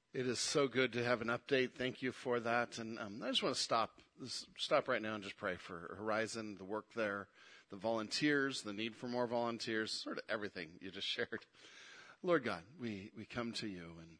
It is so good to have an update. Thank you for that. And I just want to stop right now and just pray for Horizon, the work there, the volunteers, the need for more volunteers, sort of everything you just shared. Lord God, we come to you, and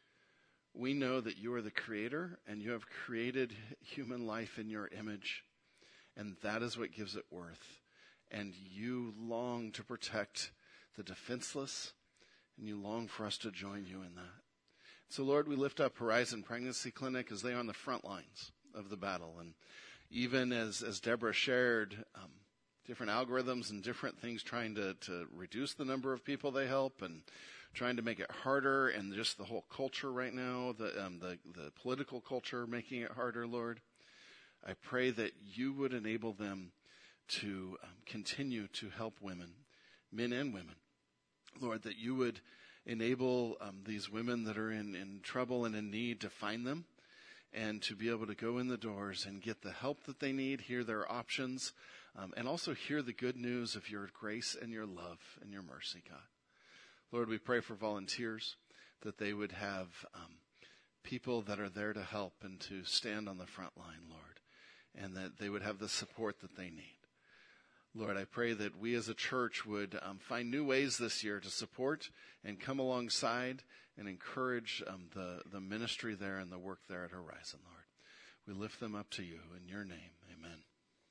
we know that you are the creator, and you have created human life in your image, and that is what gives it worth. And you long to protect the defenseless, and you long for us to join you in that. So, Lord, we lift up Horizon Pregnancy Clinic as they are on the front lines of the battle. And even as Deborah shared, different algorithms and different things trying to reduce the number of people they help and trying to make it harder, and just the whole culture right now, the political culture making it harder, Lord. I pray that you would enable them to continue to help women, men and women. Lord, that you would enable these women that are in trouble and in need to find them and to be able to go in the doors and get the help that they need, hear their options, and also hear the good news of your grace and your love and your mercy, God. Lord, we pray for volunteers, that they would have people that are there to help and to stand on the front line, Lord, and that they would have the support that they need. Lord, I pray that we as a church would find new ways this year to support and come alongside and encourage the ministry there and the work there at Horizon, Lord. We lift them up to you in your name. Amen.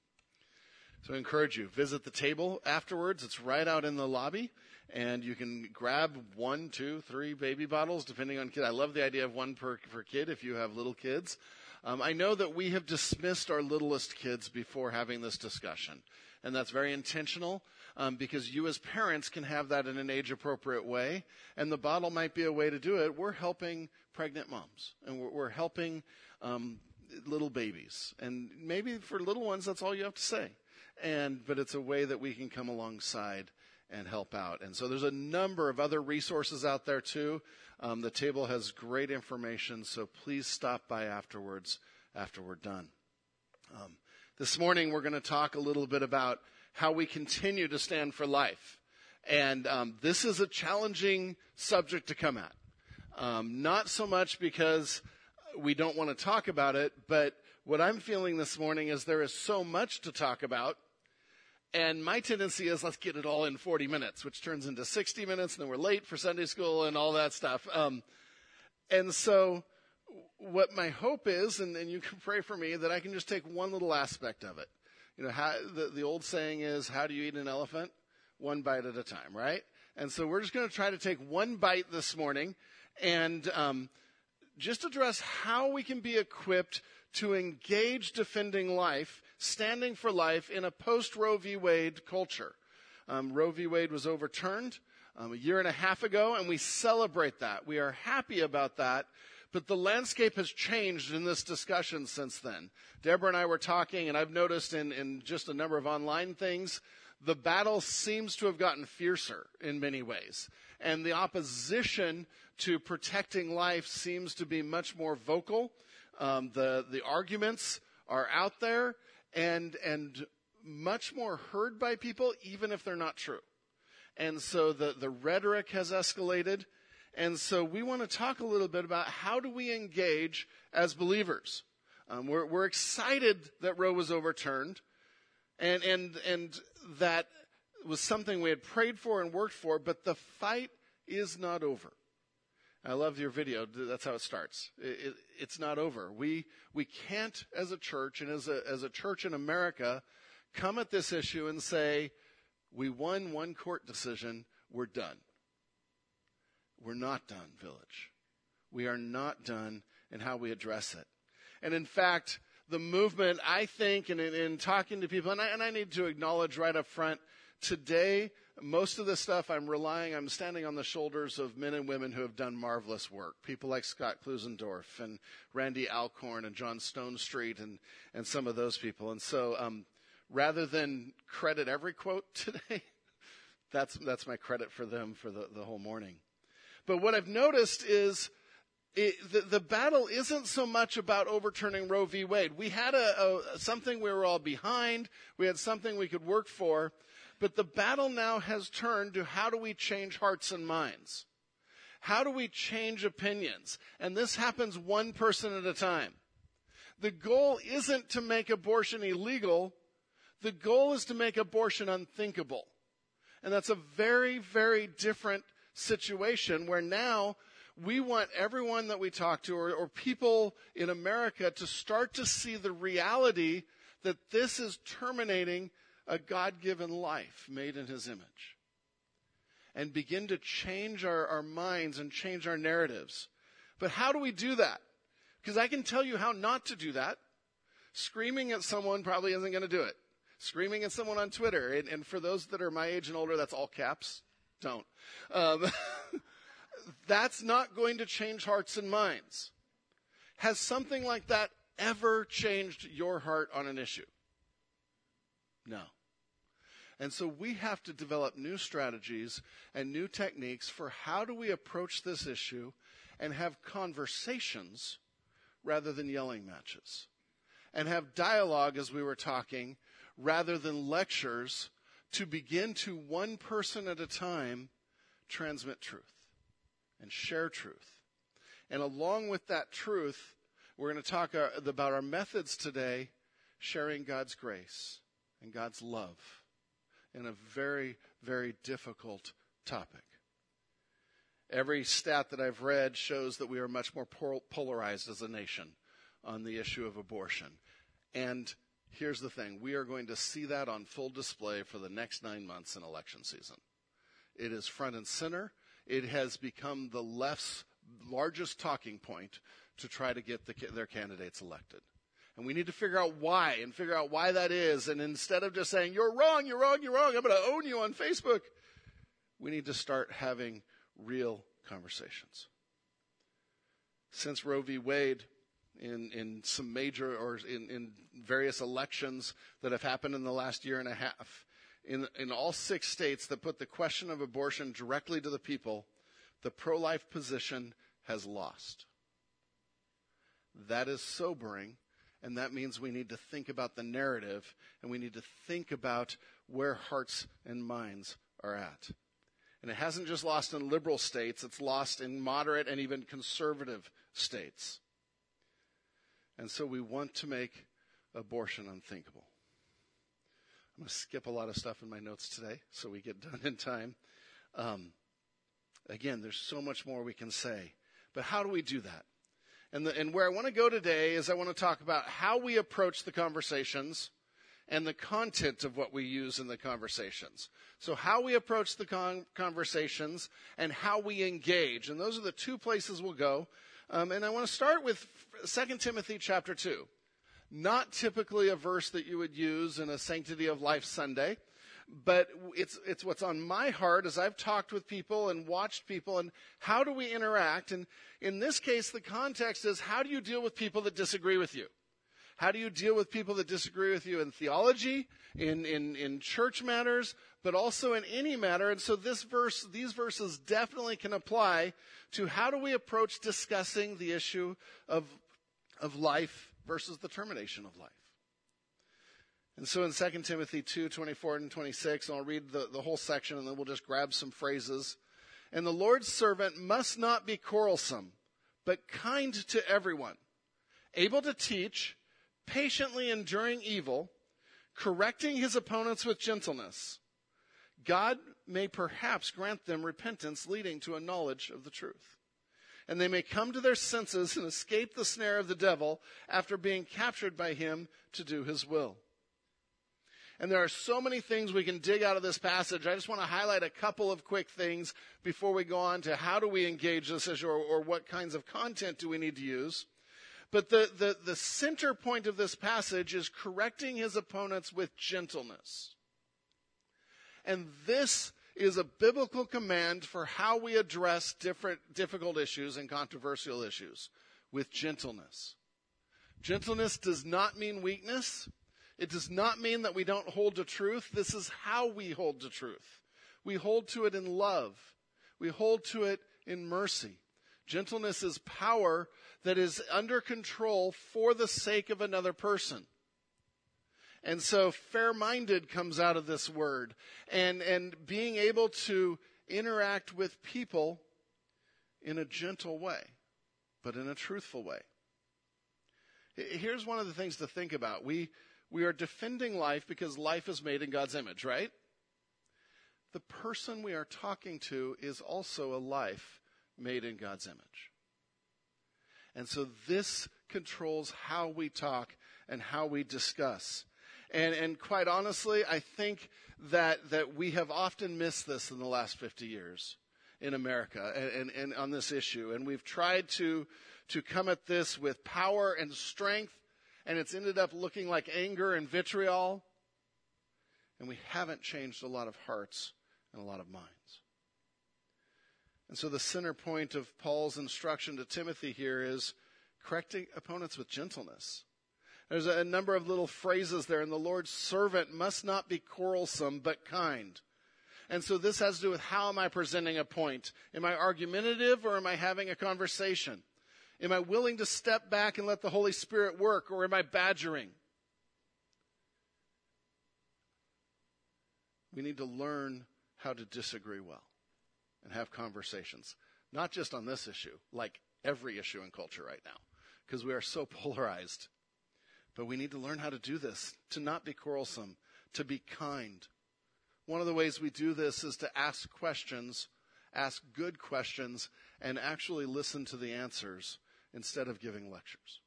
So I encourage you, visit the table afterwards. It's right out in the lobby, and you can grab 1, 2, 3 baby bottles, depending on kid. I love the idea of one per kid if you have little kids. I know that we have dismissed our littlest kids before having this discussion. And that's very intentional because you as parents can have that in an age-appropriate way. And the bottle might be a way to do it. We're helping pregnant moms. And we're helping little babies. And maybe for little ones, that's all you have to say. But it's a way that we can come alongside and help out. And so there's a number of other resources out there, too. The table has great information, so please stop by afterwards after we're done. This morning, we're going to talk a little bit about how we continue to stand for life. And this is a challenging subject to come at. Not so much because we don't want to talk about it, but what I'm feeling this morning is there is so much to talk about. And my tendency is, let's get it all in 40 minutes, which turns into 60 minutes, and then we're late for Sunday school and all that stuff. And so what my hope is, and you can pray for me, that I can just take one little aspect of it. You know, the old saying is, how do you eat an elephant? One bite at a time, right? And so we're just going to try to take one bite this morning and just address how we can be equipped to engage defending life, standing for life in a post-Roe v. Wade culture. Roe v. Wade was overturned a year and a half ago, and we celebrate that. We are happy about that. But the landscape has changed in this discussion since then. Deborah and I were talking, and I've noticed in just a number of online things, the battle seems to have gotten fiercer in many ways. And the opposition to protecting life seems to be much more vocal. The arguments are out there and much more heard by people, even if they're not true. And so the rhetoric has escalated. And so we want to talk a little bit about how do we engage as believers. We're excited that Roe was overturned, and that was something we had prayed for and worked for, but the fight is not over. I love your video. That's how it starts. It's not over. We can't, as a church and as a church in America, come at this issue and say, we won one court decision, we're done. We're not done, Village. We are not done in how we address it. And in fact, the movement, I think, and in talking to people, and I need to acknowledge right up front, today, most of this stuff I'm standing on the shoulders of men and women who have done marvelous work. People like Scott Klusendorf and Randy Alcorn and John Stonestreet and some of those people. And so rather than credit every quote today, that's my credit for them for the whole morning. But what I've noticed is the battle isn't so much about overturning Roe v. Wade. We had something we were all behind. We had something we could work for. But the battle now has turned to how do we change hearts and minds. How do we change opinions? And this happens one person at a time. The goal isn't to make abortion illegal. The goal is to make abortion unthinkable. And that's a very, very different situation where now we want everyone that we talk to or people in America to start to see the reality that this is terminating a God-given life made in his image. And begin to change our minds and change our narratives. But how do we do that? Because I can tell you how not to do that. Screaming at someone probably isn't going to do it. Screaming at someone on Twitter, and for those that are my age and older, that's all caps. Don't. That's not going to change hearts and minds. Has something like that ever changed your heart on an issue? No. And so we have to develop new strategies and new techniques for how do we approach this issue and have conversations rather than yelling matches. And have dialogue, as we were talking, rather than lectures, to begin to, one person at a time, transmit truth and share truth. And along with that truth, we're going to talk about our methods today, sharing God's grace and God's love in a very, very difficult topic. Every stat that I've read shows that we are much more polarized as a nation on the issue of abortion. And here's the thing. We are going to see that on full display for the next 9 months in election season. It is front and center. It has become the left's largest talking point to try to get their candidates elected. And we need to figure out why and figure out why that is. And instead of just saying, you're wrong, you're wrong, you're wrong, I'm going to own you on Facebook, we need to start having real conversations. Since Roe v. Wade, in some major or in various elections that have happened in the last year and a half, in all 6 states that put the question of abortion directly to the people, the pro-life position has lost. That is sobering, and that means we need to think about the narrative, and we need to think about where hearts and minds are at. And it hasn't just lost in liberal states, it's lost in moderate and even conservative states. And so we want to make abortion unthinkable. I'm going to skip a lot of stuff in my notes today so we get done in time. Again, there's so much more we can say. But how do we do that? And where I want to go today is I want to talk about how we approach the conversations and the content of what we use in the conversations. So how we approach the conversations and how we engage. And those are the 2 places we'll go. And I want to start with 2 Timothy chapter 2. Not typically a verse that you would use in a Sanctity of Life Sunday, but it's what's on my heart as I've talked with people and watched people, and how do we interact? And in this case, the context is, how do you deal with people that disagree with you? How do you deal with people that disagree with you in theology, in church matters, but also in any matter? And so these verses definitely can apply to how do we approach discussing the issue of life versus the termination of life. And so in 2 Timothy 2, 24 and 26, and I'll read the whole section, and then we'll just grab some phrases. And the Lord's servant must not be quarrelsome, but kind to everyone, able to teach, patiently enduring evil, correcting his opponents with gentleness. God may perhaps grant them repentance leading to a knowledge of the truth. And they may come to their senses and escape the snare of the devil after being captured by him to do his will. And there are so many things we can dig out of this passage. I just want to highlight a couple of quick things before we go on to how do we engage this issue, or what kinds of content do we need to use. But the center point of this passage is correcting his opponents with gentleness. And this is a biblical command for how we address difficult issues and controversial issues, with gentleness. Gentleness does not mean weakness. It does not mean that we don't hold to truth. This is how we hold to truth. We hold to it in love. We hold to it in mercy. Gentleness is power that is under control for the sake of another person. And so fair-minded comes out of this word. And being able to interact with people in a gentle way, but in a truthful way. Here's one of the things to think about. We are defending life because life is made in God's image, right? The person we are talking to is also a life made in God's image. And so this controls how we talk and how we discuss. And quite honestly, I think that we have often missed this in the last 50 years in America and on this issue. And we've tried to come at this with power and strength, and it's ended up looking like anger and vitriol. And we haven't changed a lot of hearts and a lot of minds. And so the center point of Paul's instruction to Timothy here is correcting opponents with gentleness. There's a number of little phrases there, and the Lord's servant must not be quarrelsome, but kind. And so this has to do with how am I presenting a point? Am I argumentative or am I having a conversation? Am I willing to step back and let the Holy Spirit work, or am I badgering? We need to learn how to disagree well and have conversations. Not just on this issue, like every issue in culture right now, because we are so polarized. But we need to learn how to do this, to not be quarrelsome, to be kind. One of the ways we do this is to ask questions, ask good questions, and actually listen to the answers instead of giving lectures.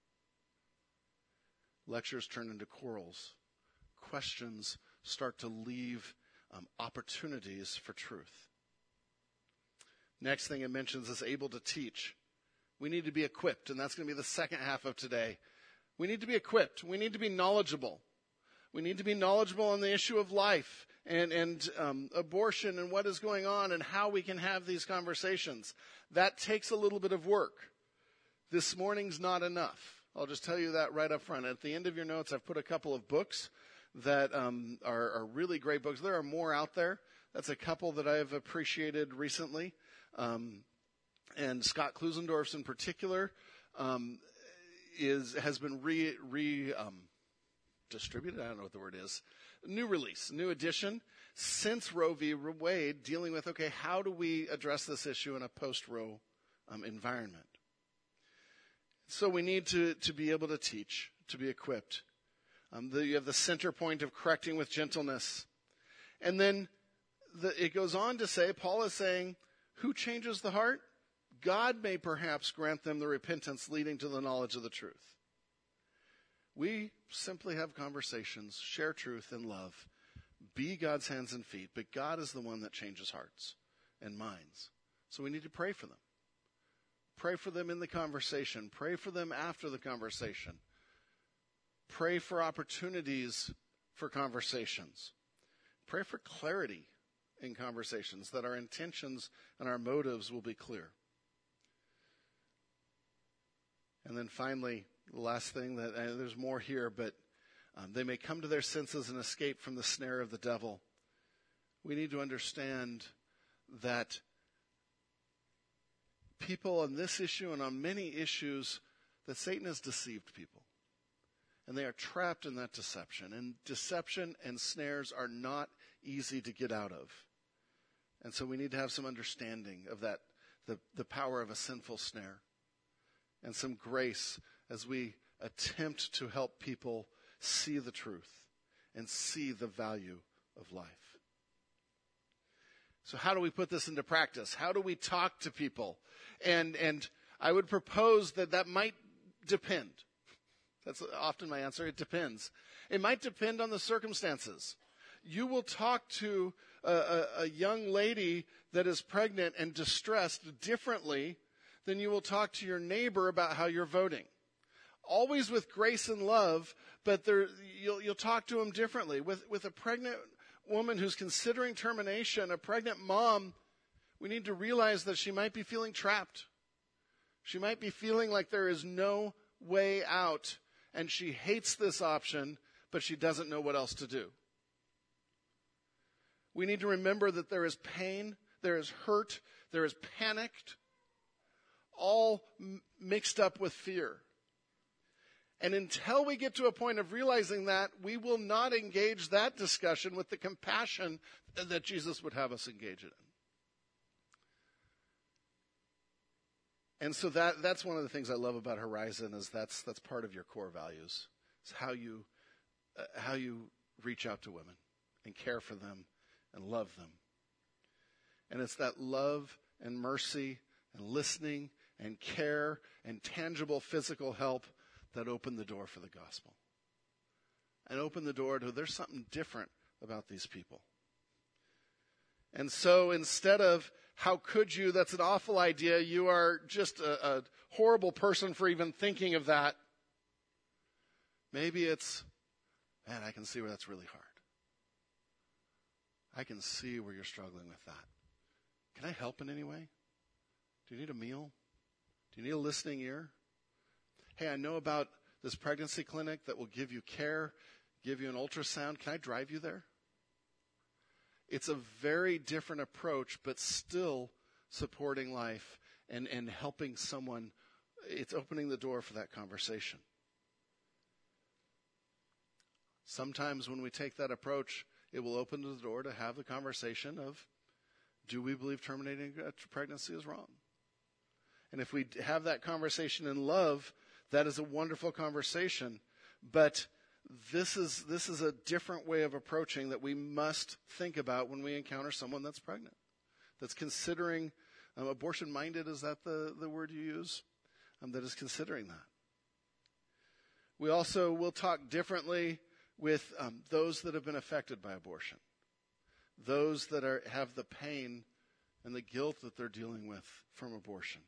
Lectures turn into quarrels. Questions start to leave opportunities for truth. Next thing it mentions is able to teach. We need to be equipped, and that's going to be the second half of today. We need to be equipped. We need to be knowledgeable. We need to be knowledgeable on the issue of life and abortion and what is going on and how we can have these conversations. That takes a little bit of work. This morning's not enough. I'll just tell you that right up front. At the end of your notes, I've put a couple of books that are really great books. There are more out there. That's a couple that I've appreciated recently. And Scott Klusendorf's in particular has been distributed. I don't know what the word is. New release, new edition since Roe v. Wade, dealing with, okay, how do we address this issue in a post-Roe environment? So we need to be able to teach, to be equipped. You have the center point of correcting with gentleness. And then it goes on to say, Paul is saying, who changes the heart? God may perhaps grant them the repentance leading to the knowledge of the truth. We simply have conversations, share truth in love, be God's hands and feet, but God is the one that changes hearts and minds. So we need to pray for them. Pray for them in the conversation. Pray for them after the conversation. Pray for opportunities for conversations. Pray for clarity in conversations, that our intentions and our motives will be clear. And then finally, the last thing, that there's more here, but they may come to their senses and escape from the snare of the devil. We need to understand that people on this issue and on many issues, that Satan has deceived people. And they are trapped in that deception. And deception and snares are not easy to get out of. And so we need to have some understanding of that, the power of a sinful snare. And some grace as we attempt to help people see the truth and see the value of life. So how do we put this into practice? How do we talk to people? And I would propose that might depend. That's often my answer. It depends. It might depend on the circumstances. You will talk to a young lady that is pregnant and distressed differently than you will talk to your neighbor about how you're voting. Always with grace and love, but you'll talk to them differently. With a pregnant woman who's considering termination, a pregnant mom, we need to realize that she might be feeling trapped. She might be feeling like there is no way out, and she hates this option, but she doesn't know what else to do. We need to remember that there is pain, there is hurt, there is panic, all mixed up with fear. And until we get to a point of realizing that, we will not engage that discussion with the compassion that Jesus would have us engage it in. And so that's one of the things I love about Horizon is that's part of your core values. It's how you reach out to women and care for them and love them. And it's that love and mercy and listening and care and tangible physical help that open the door for the gospel. And open the door to there's something different about these people. And so instead of, how could you, that's an awful idea, you are just a horrible person for even thinking of that. Maybe it's, man, I can see where that's really hard. I can see where you're struggling with that. Can I help in any way? Do you need a meal? Do you need a listening ear? Hey, I know about this pregnancy clinic that will give you care, give you an ultrasound. Can I drive you there? It's a very different approach, but still supporting life and helping someone. It's opening the door for that conversation. Sometimes when we take that approach, it will open the door to have the conversation of, do we believe terminating a pregnancy is wrong? And if we have that conversation in love, that is a wonderful conversation. But this is a different way of approaching that we must think about when we encounter someone that's pregnant, that's considering, abortion-minded, is that the word you use? That is considering that. We also will talk differently with those that have been affected by abortion, those that have the pain and the guilt that they're dealing with from abortion.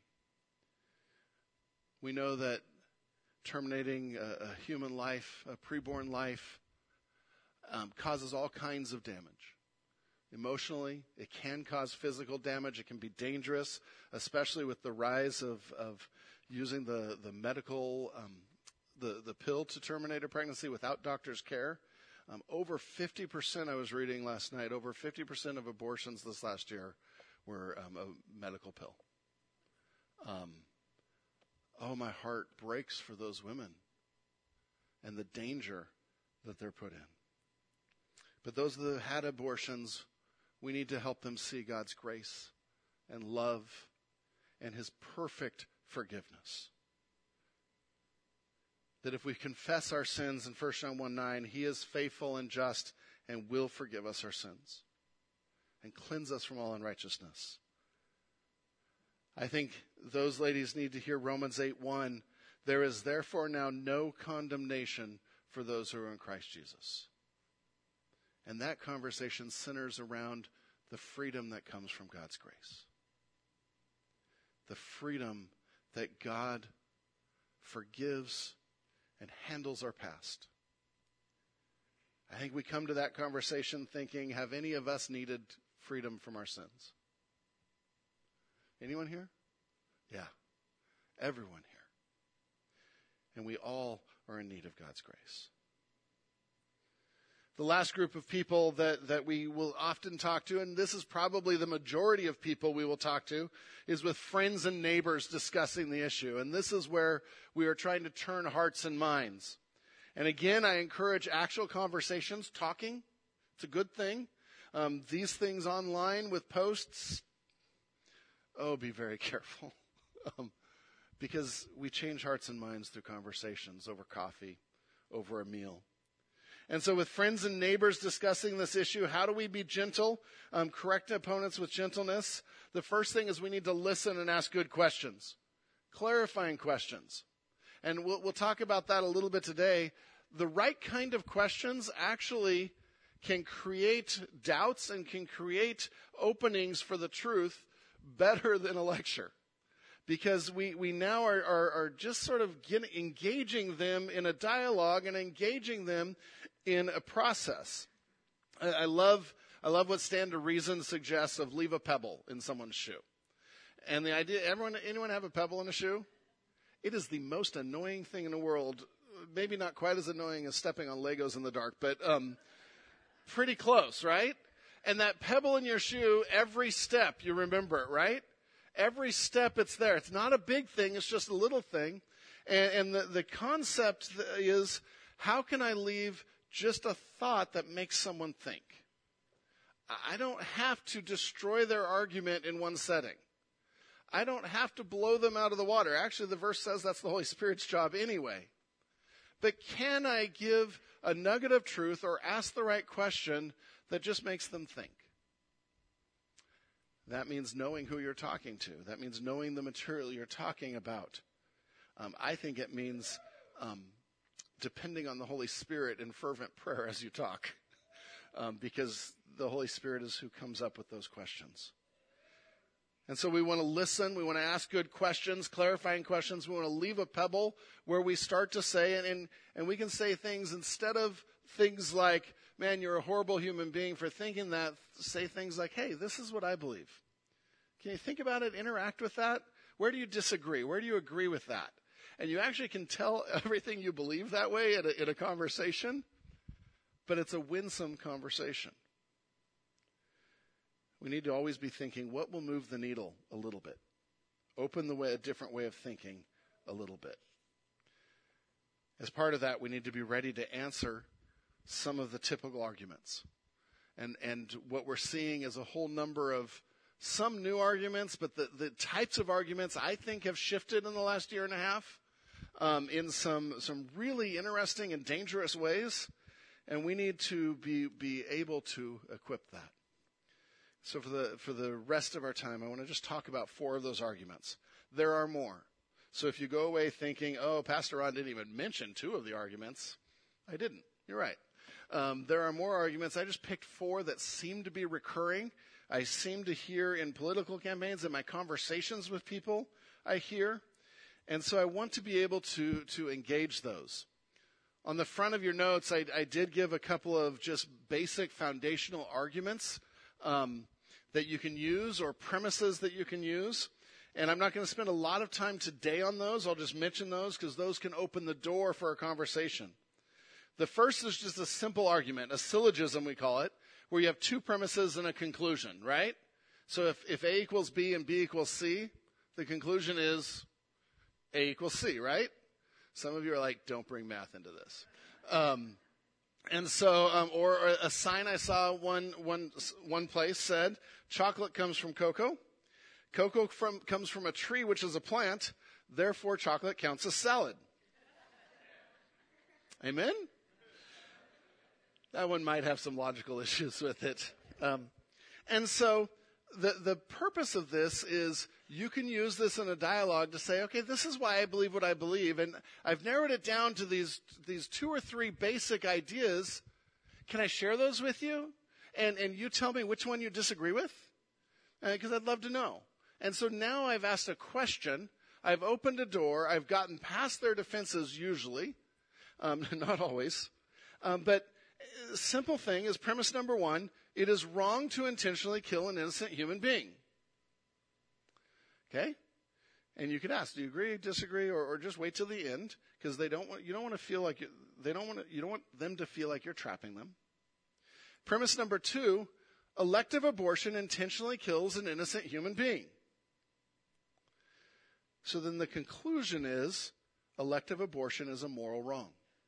We know that terminating a human life, a preborn life, causes all kinds of damage. Emotionally, it can cause physical damage. It can be dangerous, especially with the rise of using the medical, the pill to terminate a pregnancy without doctor's care. Over 50%, I was reading last night, over 50% of abortions this last year were a medical pill. My heart breaks for those women and the danger that they're put in. But those that have had abortions, we need to help them see God's grace and love and his perfect forgiveness. That if we confess our sins in 1 John 1:9, he is faithful and just and will forgive us our sins and cleanse us from all unrighteousness. I think those ladies need to hear Romans 8:1. There is therefore now no condemnation for those who are in Christ Jesus. And that conversation centers around the freedom that comes from God's grace. The freedom that God forgives and handles our past. I think we come to that conversation thinking, have any of us needed freedom from our sins? Anyone here? Yeah. Everyone here. And we all are in need of God's grace. The last group of people that we will often talk to, and this is probably the majority of people we will talk to, is with friends and neighbors discussing the issue. And this is where we are trying to turn hearts and minds. And again, I encourage actual conversations, talking. It's a good thing. These things online with posts, be very careful. Because we change hearts and minds through conversations over coffee, over a meal. And so with friends and neighbors discussing this issue, how do we be gentle, correct opponents with gentleness? The first thing is we need to listen and ask good questions, clarifying questions. And we'll talk about that a little bit today. The right kind of questions actually can create doubts and can create openings for the truth better than a lecture. Because we now are just sort of engaging them in a dialogue and engaging them in a process. I love what Stand to Reason suggests of leave a pebble in someone's shoe. And the idea, anyone have a pebble in a shoe? It is the most annoying thing in the world. Maybe not quite as annoying as stepping on Legos in the dark, but pretty close, right? And that pebble in your shoe, every step, you remember it, right? Every step it's there. It's not a big thing. It's just a little thing. And the concept is, how can I leave just a thought that makes someone think? I don't have to destroy their argument in one setting. I don't have to blow them out of the water. Actually, the verse says that's the Holy Spirit's job anyway. But can I give a nugget of truth or ask the right question that just makes them think? That means knowing who you're talking to. That means knowing the material you're talking about. I think it means depending on the Holy Spirit in fervent prayer as you talk, because the Holy Spirit is who comes up with those questions. And so we want to listen. We want to ask good questions, clarifying questions. We want to leave a pebble where we start to say, and we can say things instead of things like, man, you're a horrible human being for thinking that. Say things like, hey, this is what I believe. Can you think about it? Interact with that? Where do you disagree? Where do you agree with that? And you actually can tell everything you believe that way in a conversation, but it's a winsome conversation. We need to always be thinking, what will move the needle a little bit? Open a different way of thinking a little bit. As part of that, we need to be ready to answer some of the typical arguments. And what we're seeing is a whole number of some new arguments, but the types of arguments I think have shifted in the last year and a half in some really interesting and dangerous ways. And we need to be able to equip that. So for the rest of our time, I want to just talk about 4 of those arguments. There are more. So if you go away thinking, oh, Pastor Ron didn't even mention 2 of the arguments, I didn't. You're right. There are more arguments. I just picked 4 that seem to be recurring. I seem to hear in political campaigns, in my conversations with people, I hear. And so I want to be able to engage those. On the front of your notes, I did give a couple of just basic foundational arguments that you can use, or premises that you can use. And I'm not going to spend a lot of time today on those. I'll just mention those because those can open the door for a conversation. The first is just a simple argument, a syllogism we call it, where you have 2 premises and a conclusion, right? So if A equals B and B equals C, the conclusion is A equals C, right? Some of you are like, don't bring math into this. And so, or a sign I saw one place said, chocolate comes from cocoa. Cocoa comes from a tree, which is a plant. Therefore, chocolate counts as salad. Amen? That one might have some logical issues with it. And so the purpose of this is you can use this in a dialogue to say, okay, this is why I believe what I believe. And I've narrowed it down to these 2 or 3 basic ideas. Can I share those with you? And you tell me which one you disagree with? Because I'd love to know. And so now I've asked a question. I've opened a door. I've gotten past their defenses usually. Not always. But simple thing is premise number 1, it is wrong to intentionally kill an innocent human being. Okay? And you could ask, do you agree, disagree, or just wait till the end? Because you don't want them to feel like you're trapping them. Premise number 2, elective abortion intentionally kills an innocent human being. So then the conclusion is elective abortion is a moral wrong.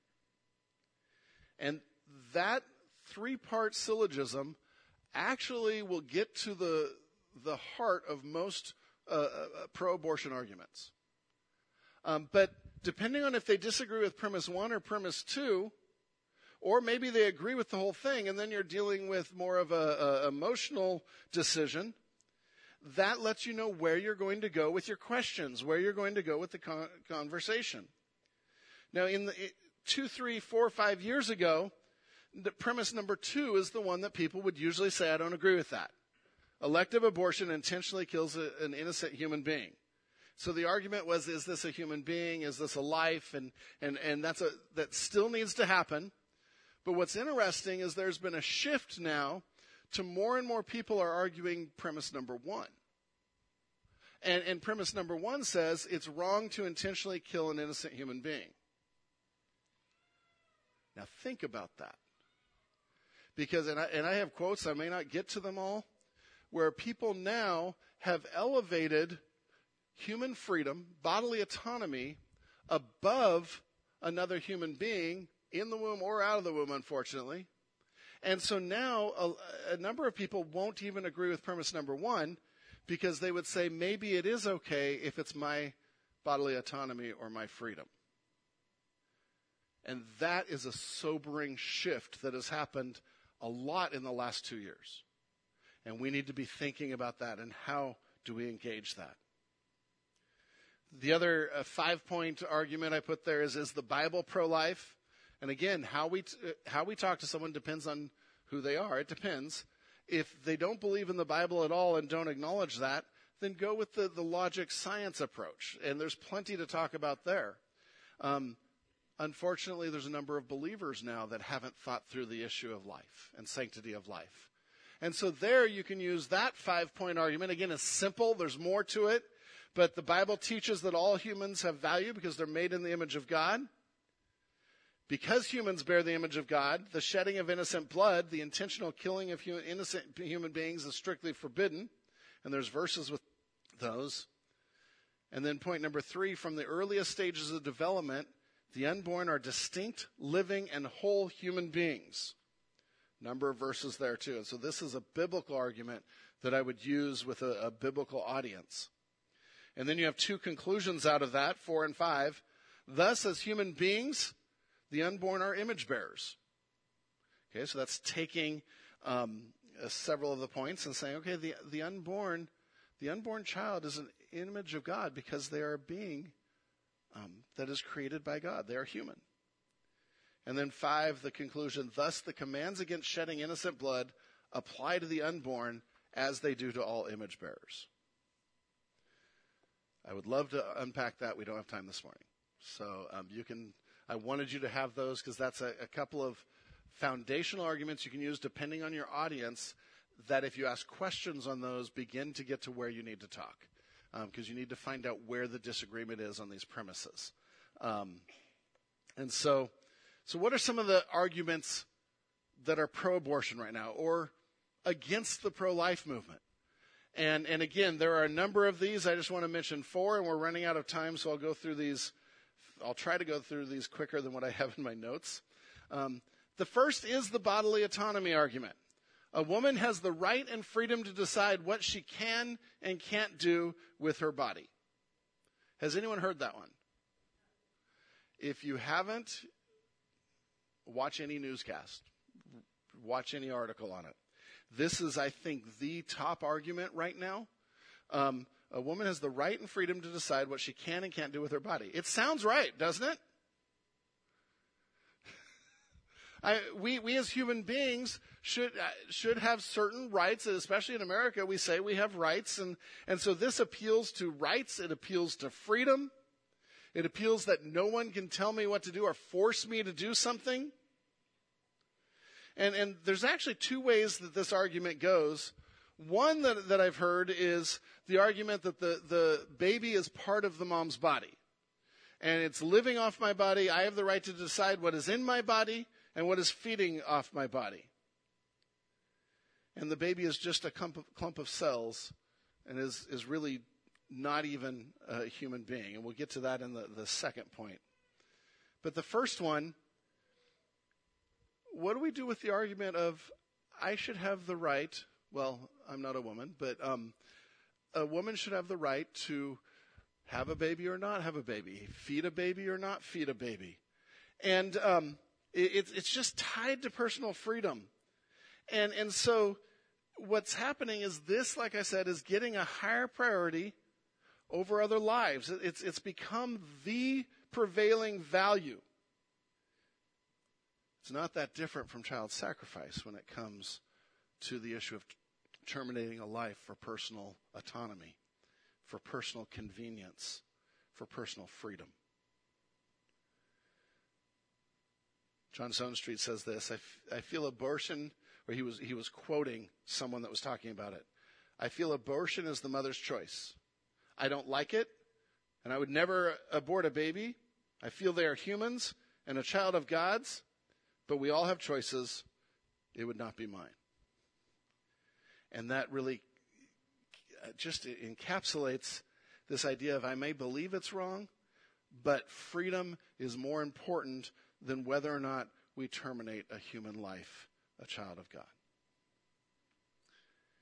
And that 3-part syllogism actually will get to the heart of most pro-abortion arguments. But depending on if they disagree with premise 1 or premise 2, or maybe they agree with the whole thing, and then you're dealing with more of a emotional decision, that lets you know where you're going to go with your questions, where you're going to go with the conversation. Now, in the 2, 3, 4, 5 years ago, the premise number 2 is the one that people would usually say, I don't agree with that. Elective abortion intentionally kills an innocent human being. So the argument was, is this a human being? Is this a life? And that still needs to happen. But what's interesting is there's been a shift now to more and more people are arguing premise number 1. And premise number 1 says it's wrong to intentionally kill an innocent human being. Now think about that. Because, and I have quotes, I may not get to them all, where people now have elevated human freedom, bodily autonomy, above another human being in the womb or out of the womb, unfortunately. And so now a number of people won't even agree with premise number 1 because they would say maybe it is okay if it's my bodily autonomy or my freedom. And that is a sobering shift that has happened a lot in the last 2 years. And we need to be thinking about that and how do we engage that. The other 5-point argument I put there is the Bible pro-life? And again, how we talk to someone depends on who they are. It depends. If they don't believe in the Bible at all and don't acknowledge that, then go with the logic science approach. And there's plenty to talk about there. Unfortunately, there's a number of believers now that haven't thought through the issue of life and sanctity of life. And so there you can use that 5-point argument. Again, it's simple. There's more to it. But the Bible teaches that all humans have value because they're made in the image of God. Because humans bear the image of God, the shedding of innocent blood, the intentional killing of innocent human beings is strictly forbidden. And there's verses with those. And then point number 3, from the earliest stages of development, the unborn are distinct, living, and whole human beings. Number of verses there too. And so this is a biblical argument that I would use with a biblical audience. And then you have 2 conclusions out of that, 4 and 5. Thus, as human beings, the unborn are image bearers. Okay, so that's taking several of the points and saying, okay, the unborn child is an image of God because they are a being that is created by God. They are human. And then 5, the conclusion, thus the commands against shedding innocent blood apply to the unborn as they do to all image bearers. I would love to unpack that. We don't have time this morning. So I wanted you to have those because that's a couple of foundational arguments you can use depending on your audience that if you ask questions on those, begin to get to where you need to talk. Because you need to find out where the disagreement is on these premises. And so what are some of the arguments that are pro-abortion right now or against the pro-life movement? And again, there are a number of these. I just want to mention 4, and we're running out of time, so I'll go through these. I'll try to go through these quicker than what I have in my notes. The first is the bodily autonomy argument. A woman has the right and freedom to decide what she can and can't do with her body. Has anyone heard that one? If you haven't, watch any newscast. Watch any article on it. This is, I think, the top argument right now. A woman has the right and freedom to decide what she can and can't do with her body. It sounds right, doesn't it? We as human beings should have certain rights, especially in America. We say we have rights, and so this appeals to rights. It appeals to freedom. It appeals that no one can tell me what to do or force me to do something. And there's actually 2 ways that this argument goes. One that I've heard is the argument that the baby is part of the mom's body. And it's living off my body. I have the right to decide what is in my body and what is feeding off my body. And the baby is just a clump of cells and is really not even a human being. And we'll get to that in the second point. But the first one, what do we do with the argument of I should have the right, well, I'm not a woman, but a woman should have the right to have a baby or not have a baby, feed a baby or not feed a baby. And it's just tied to personal freedom. And so what's happening is this, like I said, is getting a higher priority over other lives. It's become the prevailing value. It's not that different from child sacrifice when it comes to the issue of terminating a life for personal autonomy, for personal convenience, for personal freedom. John Stonestreet says this, I feel abortion, or he was quoting someone that was talking about it. I feel abortion is the mother's choice. I don't like it, and I would never abort a baby. I feel they are humans and a child of God's, but we all have choices. It would not be mine. And that really just encapsulates this idea of I may believe it's wrong, but freedom is more important than whether or not we terminate a human life, a child of God.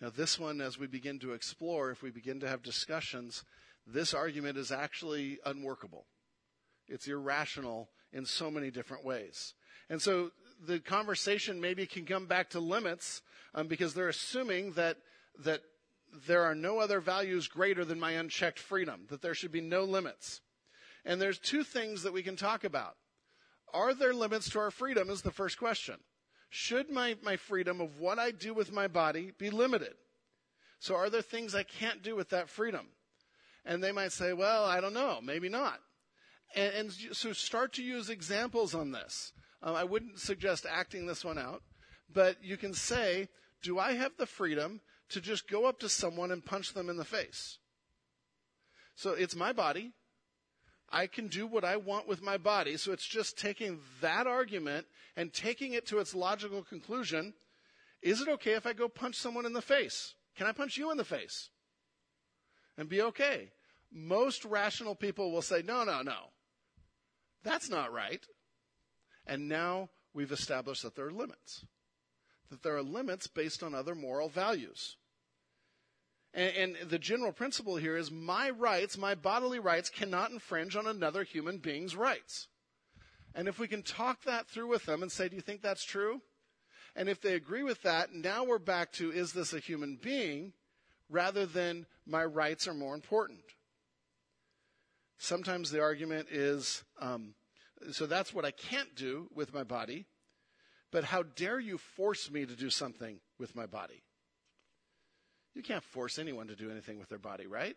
Now, this one, as we begin to explore, if we begin to have discussions, this argument is actually unworkable. It's irrational in so many different ways. And so the conversation maybe can come back to limits because they're assuming that there are no other values greater than my unchecked freedom, that there should be no limits. And there's two things that we can talk about. Are there limits to our freedom is the first question. Should my freedom of what I do with my body be limited? So are there things I can't do with that freedom? And they might say, well, I don't know, maybe not. And so start to use examples on this. I wouldn't suggest acting this one out, but you can say, do I have the freedom to just go up to someone and punch them in the face? So it's my body. I can do what I want with my body. So it's just taking that argument and taking it to its logical conclusion. Is it okay if I go punch someone in the face? Can I punch you in the face? And be okay. Most rational people will say, no. That's not right. And now we've established that there are limits. That there are limits based on other moral values. And the general principle here is my rights, my bodily rights, cannot infringe on another human being's rights. And if we can talk that through with them and say, do you think that's true? And if they agree with that, now we're back to, is this a human being, rather than my rights are more important. Sometimes the argument is, so that's what I can't do with my body, but how dare you force me to do something with my body? You can't force anyone to do anything with their body, right?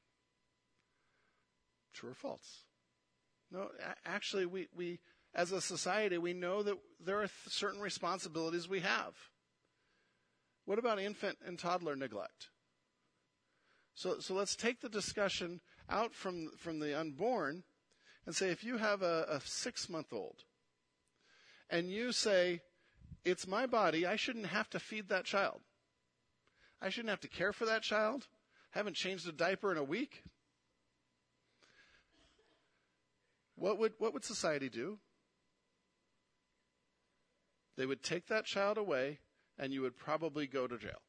True or false? No, actually, we as a society, we know that there are certain responsibilities we have. What about infant and toddler neglect? So let's take the discussion out from the unborn and say, if you have a 6-month-old and you say, it's my body, I shouldn't have to feed that child. I shouldn't have to care for that child. Haven't changed a diaper in a week. What would society do? They would take that child away and you would probably go to jail.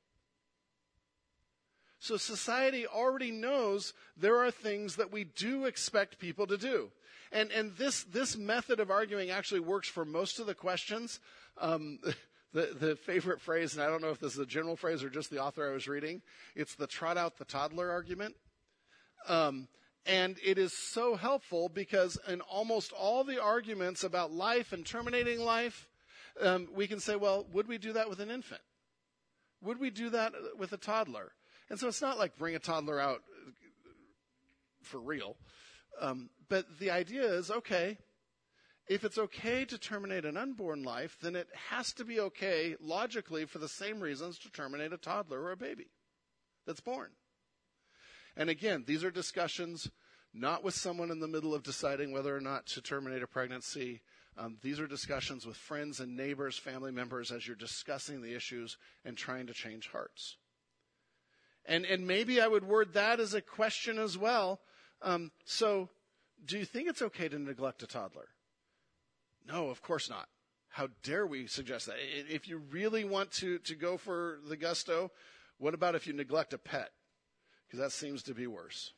So society already knows there are things that we do expect people to do. And this method of arguing actually works for most of the questions. The favorite phrase, and I don't know if this is a general phrase or just the author I was reading, it's the trot out the toddler argument. And it is so helpful because in almost all the arguments about life and terminating life, we can say, well, would we do that with an infant? Would we do that with a toddler? And so it's not like bring a toddler out for real. But the idea is, okay, if it's okay to terminate an unborn life, then it has to be okay, logically, for the same reasons to terminate a toddler or a baby that's born. And again, these are discussions not with someone in the middle of deciding whether or not to terminate a pregnancy. These are discussions with friends and neighbors, family members, as you're discussing the issues and trying to change hearts. And maybe I would word that as a question as well. So, do you think it's okay to neglect a toddler? No, of course not. How dare we suggest that? If you really want to go for the gusto, what about if you neglect a pet? Because that seems to be worse.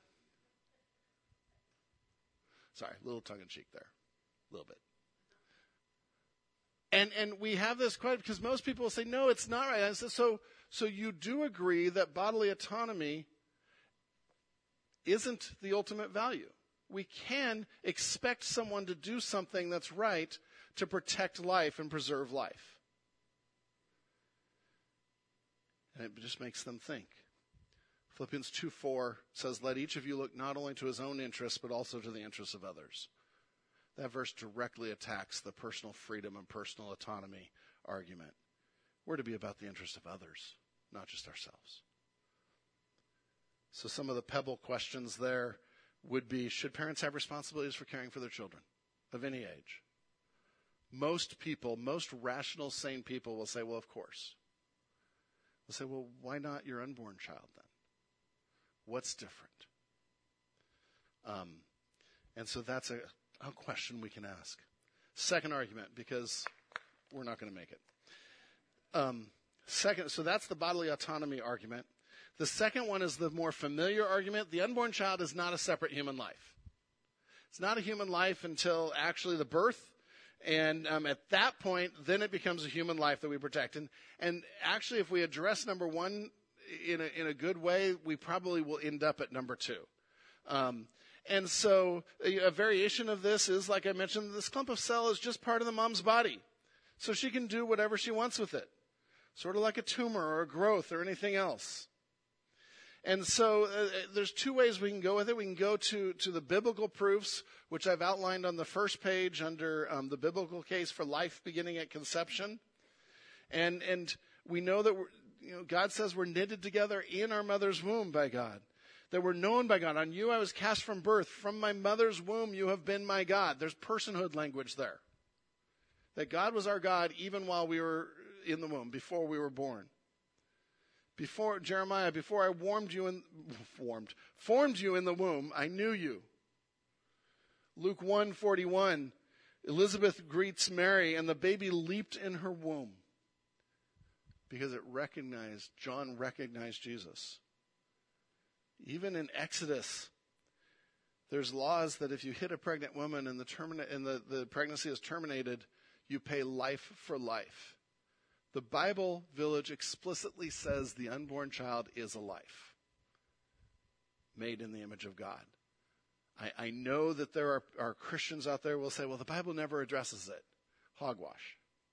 Sorry, a little tongue-in-cheek there. A little bit. And we have this question because most people will say, no, it's not right. I said, so you do agree that bodily autonomy isn't the ultimate value. We can expect someone to do something that's right to protect life and preserve life. And it just makes them think. Philippians 2:4 says, let each of you look not only to his own interests, but also to the interests of others. That verse directly attacks the personal freedom and personal autonomy argument. We're to be about the interests of others, not just ourselves. So some of the pebble questions there would be, should parents have responsibilities for caring for their children of any age? Most people, most rational, sane people will say, well, of course. They'll say, well, why not your unborn child then? What's different? And so that's a question we can ask. Second argument, because we're not going to make it. Second, so that's the bodily autonomy argument. The second one is the more familiar argument. The unborn child is not a separate human life. It's not a human life until actually the birth. And at that point, then it becomes a human life that we protect. And actually, if we address number one in a good way, we probably will end up at number two. And so a variation of this is, like I mentioned, this clump of cell is just part of the mom's body. So she can do whatever she wants with it. Sort of like a tumor or a growth or anything else. And so there's two ways we can go with it. We can go to the biblical proofs, which I've outlined on the first page under the biblical case for life beginning at conception. And we know that God says we're knitted together in our mother's womb by God. That we're known by God. On you I was cast from birth. From my mother's womb you have been my God. There's personhood language there. That God was our God even while we were in the womb, before we were born. Before Jeremiah, before I formed you in the womb, I knew you. Luke 1:41, Elizabeth greets Mary, and the baby leaped in her womb because John recognized Jesus. Even in Exodus, there's laws that if you hit a pregnant woman and the pregnancy is terminated, you pay life for life. The Bible Village explicitly says the unborn child is a life made in the image of God. I know that there are Christians out there who will say, well, the Bible never addresses it. Hogwash.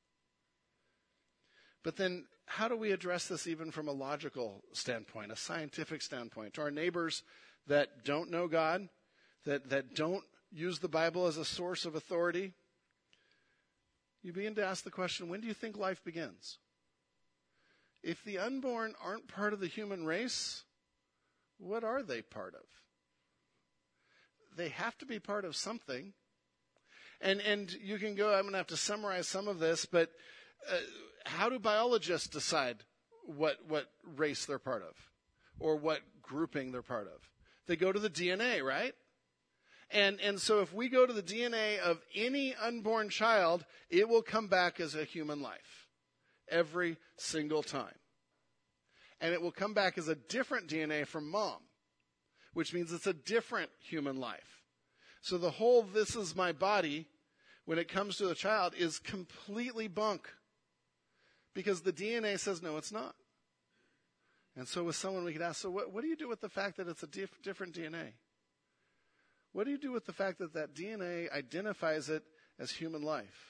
But then how do we address this even from a logical standpoint, a scientific standpoint? To our neighbors that don't know God, that don't use the Bible as a source of authority, you begin to ask the question, when do you think life begins? If the unborn aren't part of the human race, what are they part of? They have to be part of something. And you can go, I'm going to have to summarize some of this, but how do biologists decide what race they're part of or what grouping they're part of? They go to the DNA, right? And so if we go to the DNA of any unborn child, it will come back as a human life every single time. And it will come back as a different DNA from mom, which means it's a different human life. So the whole "this is my body," when it comes to the child, is completely bunk. Because the DNA says, no, it's not. And so with someone we could ask, so what do you do with the fact that it's a different DNA? What do you do with the fact that DNA identifies it as human life?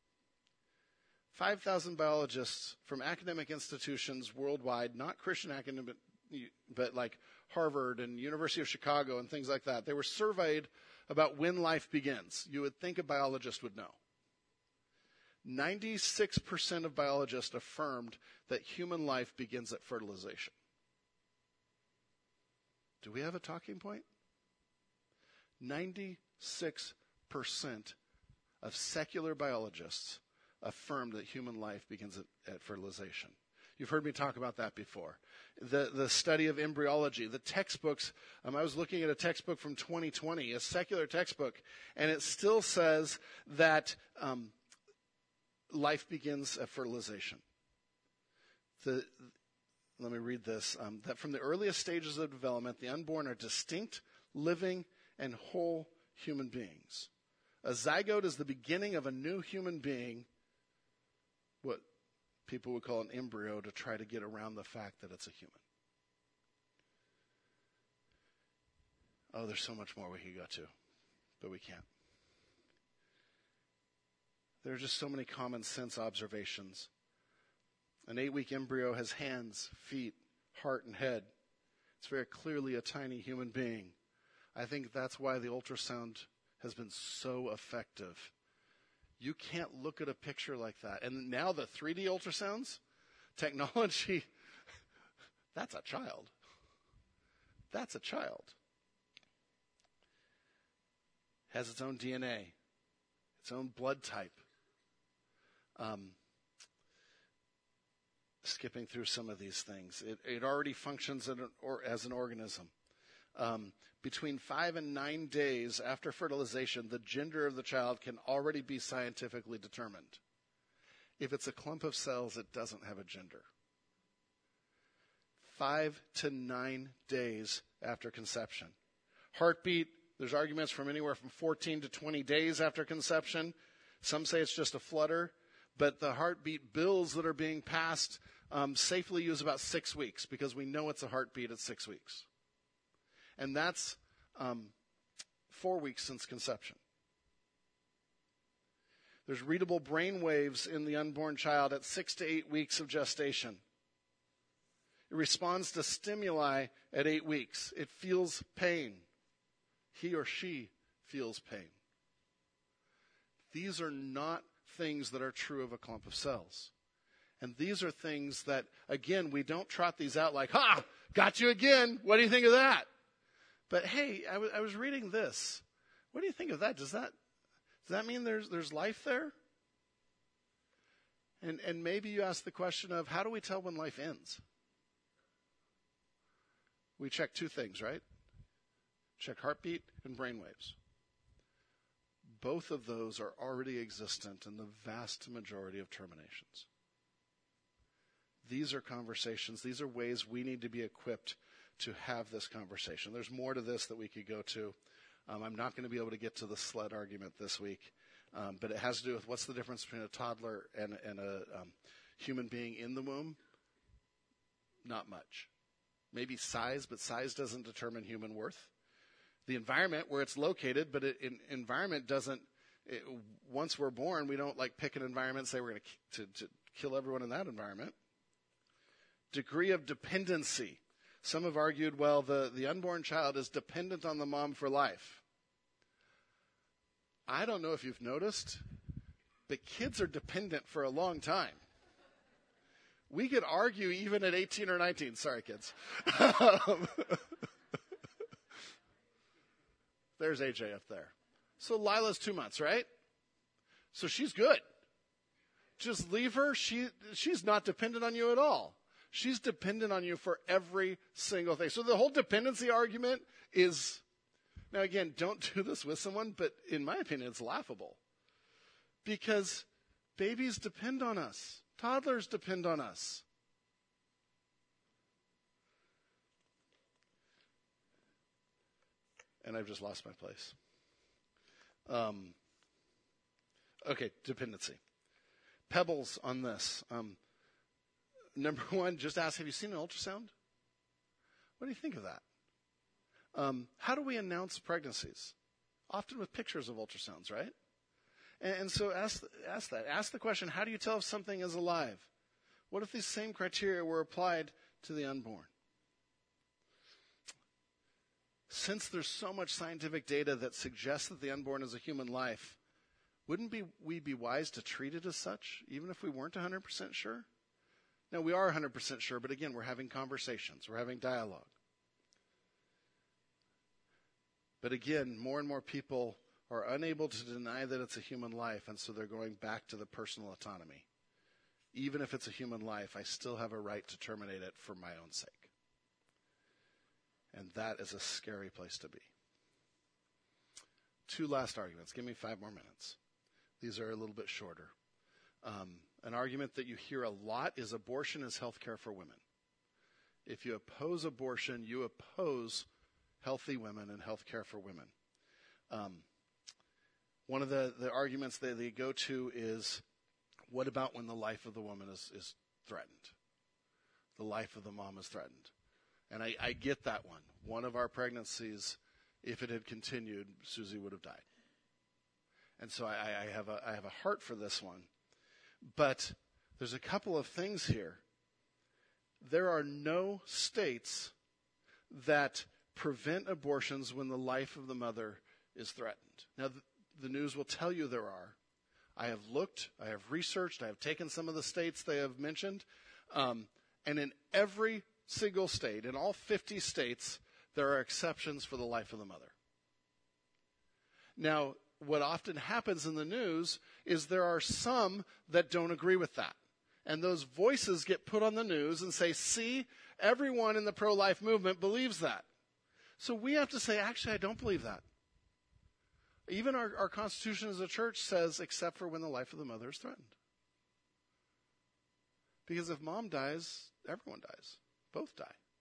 5,000 biologists from academic institutions worldwide, not Christian academic, but like Harvard and University of Chicago and things like that. They were surveyed about when life begins. You would think a biologist would know. 96% of biologists affirmed that human life begins at fertilization. Do we have a talking point? 96% of secular biologists affirm that human life begins at fertilization. You've heard me talk about that before. The study of embryology, the textbooks. I was looking at a textbook from 2020, a secular textbook, and it still says that life begins at fertilization. Let me read this. That from the earliest stages of development, the unborn are distinct, living, and whole human beings. A zygote is the beginning of a new human being, what people would call an embryo, to try to get around the fact that it's a human. Oh, there's so much more we could go to, but we can't. There are just so many common sense observations. An 8-week embryo has hands, feet, heart, and head. It's very clearly a tiny human being. I think that's why the ultrasound has been so effective. You can't look at a picture like that. And now the 3D ultrasounds, technology, that's a child. That's a child. Has its own DNA, its own blood type. Skipping through some of these things. It already functions as an organism. Between 5 and 9 days after fertilization, the gender of the child can already be scientifically determined. If it's a clump of cells, it doesn't have a gender. 5 to 9 days after conception. Heartbeat, there's arguments from anywhere from 14 to 20 days after conception. Some say it's just a flutter, but the heartbeat bills that are being passed safely use about 6 weeks because we know it's a heartbeat at 6 weeks. And that's 4 weeks since conception. There's readable brain waves in the unborn child at 6 to 8 weeks of gestation. It responds to stimuli at 8 weeks. It feels pain. He or she feels pain. These are not things that are true of a clump of cells. And these are things that, again, we don't trot these out like, ha, got you again. What do you think of that? But hey, I was reading this. What do you think of that? Does that mean there's life there? And maybe you ask the question of, how do we tell when life ends? We check 2 things, right? Check heartbeat and brain waves. Both of those are already existent in the vast majority of terminations. These are conversations. These are ways we need to be equipped to have this conversation. There's more to this that we could go to. I'm not going to be able to get to the sled argument this week, but it has to do with what's the difference between a toddler and a human being in the womb? Not much. Maybe size, but size doesn't determine human worth. The environment where it's located, but environment doesn't. Once we're born, we don't like pick an environment and say we're going to kill everyone in that environment. Degree of dependency. Some have argued, well, the unborn child is dependent on the mom for life. I don't know if you've noticed, but kids are dependent for a long time. We could argue even at 18 or 19. Sorry, kids. There's AJ up there. So Lila's 2 months, right? So she's good. Just leave her. She's not dependent on you at all. She's dependent on you for every single thing. So the whole dependency argument is, now again, don't do this with someone, but in my opinion, it's laughable. Because babies depend on us. Toddlers depend on us. And I've just lost my place. Okay, dependency. Pebbles on this. Number 1, just ask, have you seen an ultrasound? What do you think of that? How do we announce pregnancies? Often with pictures of ultrasounds, right? And so ask that. Ask the question, how do you tell if something is alive? What if these same criteria were applied to the unborn? Since there's so much scientific data that suggests that the unborn is a human life, wouldn't we be wise to treat it as such, even if we weren't 100% sure? Now, we are 100% sure, but again, we're having conversations. We're having dialogue. But again, more and more people are unable to deny that it's a human life, and so they're going back to the personal autonomy. Even if it's a human life, I still have a right to terminate it for my own sake. And that is a scary place to be. 2 last arguments. Give me 5 more minutes. These are a little bit shorter. An argument that you hear a lot is abortion is health care for women. If you oppose abortion, you oppose healthy women and health care for women. One of the arguments that they go to is, what about when the life of the woman is threatened? The life of the mom is threatened. And I get that one. One of our pregnancies, if it had continued, Susie would have died. And so I have a heart for this one. But there's a couple of things here. There are no states that prevent abortions when the life of the mother is threatened. Now, the news will tell you there are. I have looked, I have researched, I have taken some of the states they have mentioned, and in every single state, in all 50 states, there are exceptions for the life of the mother. Now, what often happens in the news is there are some that don't agree with that. And those voices get put on the news and say, see, everyone in the pro-life movement believes that. So we have to say, actually, I don't believe that. Even our Constitution as a church says, except for when the life of the mother is threatened. Because if mom dies, everyone dies. Both die.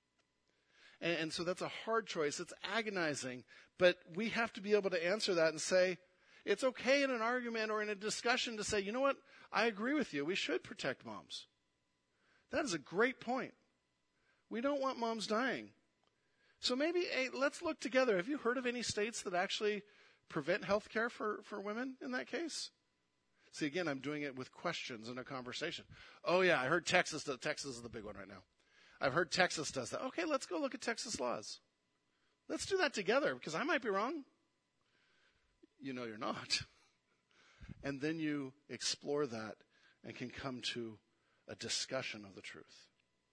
And so that's a hard choice. It's agonizing. But we have to be able to answer that and say, it's okay in an argument or in a discussion to say, you know what? I agree with you. We should protect moms. That is a great point. We don't want moms dying. So maybe, hey, let's look together. Have you heard of any states that actually prevent health care for women in that case? See, again, I'm doing it with questions in a conversation. Oh, yeah, I heard Texas. Texas is the big one right now. I've heard Texas does that. Okay, let's go look at Texas laws. Let's do that together, because I might be wrong. You know you're not. And then you explore that and can come to a discussion of the truth.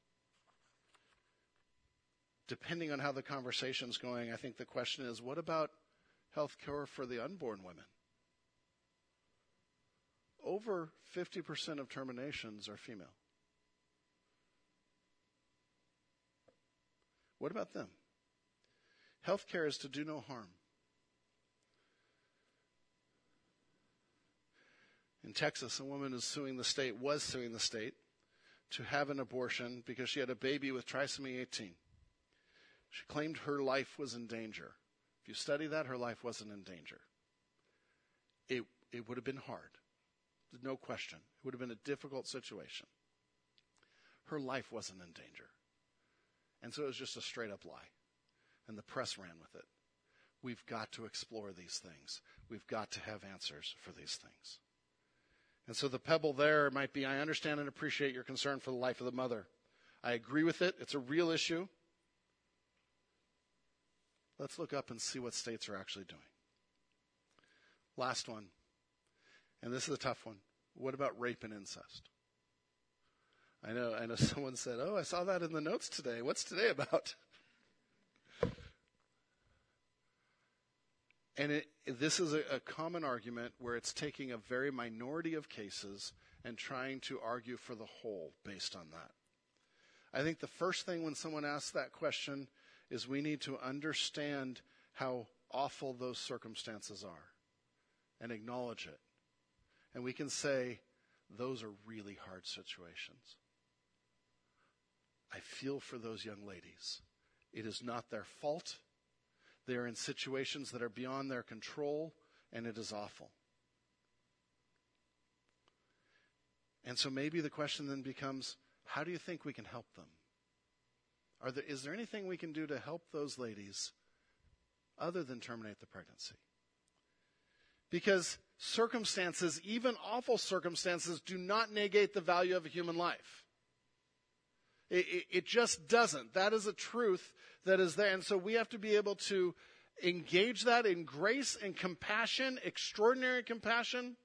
Depending on how the conversation's going, I think the question is, what about health care for the unborn women? Over 50% of terminations are female. What about them? Health care is to do no harm. In Texas, a woman was suing the state to have an abortion because she had a baby with trisomy 18. She claimed her life was in danger. If you study that, her life wasn't in danger. It would have been hard. No question. It would have been a difficult situation. Her life wasn't in danger. And so it was just a straight up lie. And the press ran with it. We've got to explore these things. We've got to have answers for these things. And so the pebble there might be, I understand and appreciate your concern for the life of the mother. I agree with it. It's a real issue. Let's look up and see what states are actually doing. Last one. And this is a tough one. What about rape and incest? I know someone said, oh, I saw that in the notes today. What's today about? And this is a common argument where it's taking a very minority of cases and trying to argue for the whole based on that. I think the first thing when someone asks that question is we need to understand how awful those circumstances are and acknowledge it. And we can say, those are really hard situations. I feel for those young ladies. It is not their fault. They are in situations that are beyond their control, and it is awful. And so maybe the question then becomes, how do you think we can help them? Is there anything we can do to help those ladies other than terminate the pregnancy? Because circumstances, even awful circumstances, do not negate the value of a human life. It just doesn't. That is a truth that is there. And so we have to be able to engage that in grace and compassion, extraordinary compassion.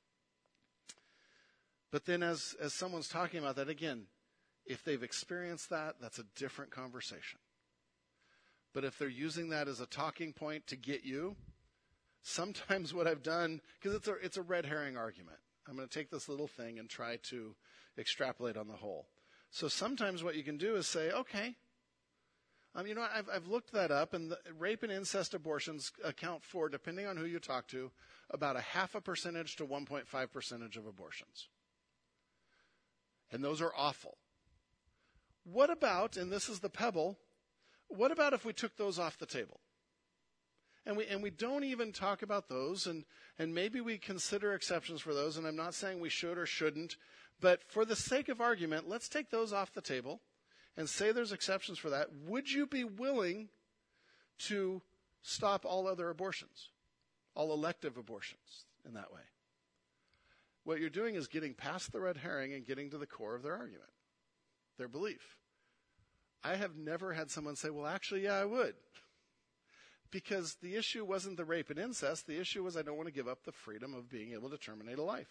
But then as someone's talking about that, again, if they've experienced that, that's a different conversation. But if they're using that as a talking point to get you, sometimes what I've done, because it's a red herring argument. I'm going to take this little thing and try to extrapolate on the whole. So sometimes what you can do is say, okay, I've looked that up, and rape and incest abortions account for, depending on who you talk to, about 0.5% to 1.5% of abortions. And those are awful. What about, and this is the pebble, what about if we took those off the table? And we don't even talk about those, and maybe we consider exceptions for those, and I'm not saying we should or shouldn't, but for the sake of argument, let's take those off the table and say there's exceptions for that. Would you be willing to stop all other abortions, all elective abortions in that way? What you're doing is getting past the red herring and getting to the core of their argument, their belief. I have never had someone say, well, actually, yeah, I would. Because the issue wasn't the rape and incest. The issue was I don't want to give up the freedom of being able to terminate a life.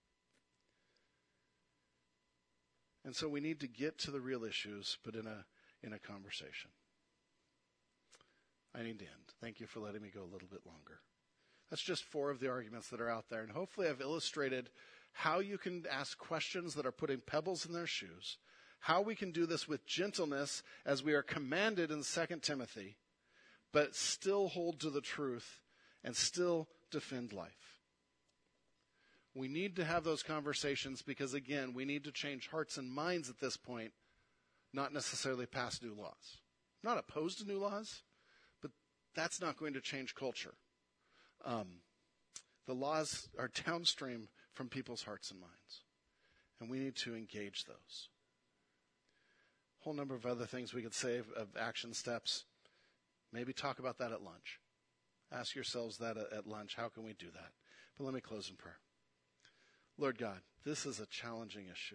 And so we need to get to the real issues, but in a conversation. I need to end. Thank you for letting me go a little bit longer. That's just 4 of the arguments that are out there. And hopefully I've illustrated how you can ask questions that are putting pebbles in their shoes, how we can do this with gentleness as we are commanded in 2 Timothy, but still hold to the truth and still defend life. We need to have those conversations because, again, we need to change hearts and minds at this point, not necessarily pass new laws. not opposed to new laws, but that's not going to change culture. The laws are downstream from people's hearts and minds, and we need to engage those. A whole number of other things we could say of action steps. Maybe talk about that at lunch. Ask yourselves that at lunch. How can we do that? But let me close in prayer. Lord God, this is a challenging issue.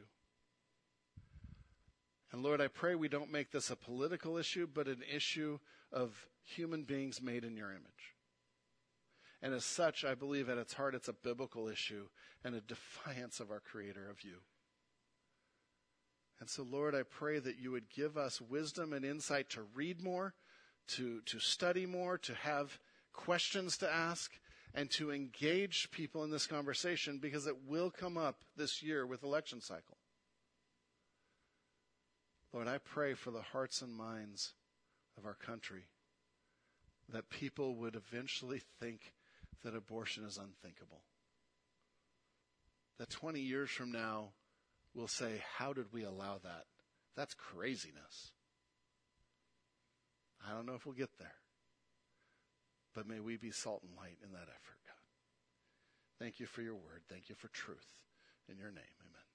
And Lord, I pray we don't make this a political issue, but an issue of human beings made in your image. And as such, I believe at its heart it's a biblical issue and a defiance of our Creator, of you. And so, Lord, I pray that you would give us wisdom and insight to read more, to study more, to have questions to ask, and to engage people in this conversation, because it will come up this year with election cycle. Lord, I pray for the hearts and minds of our country, that people would eventually think that abortion is unthinkable. That 20 years from now, we'll say, how did we allow that? That's craziness. I don't know if we'll get there. But may we be salt and light in that effort, God. Thank you for your word. Thank you for truth. In your name, amen.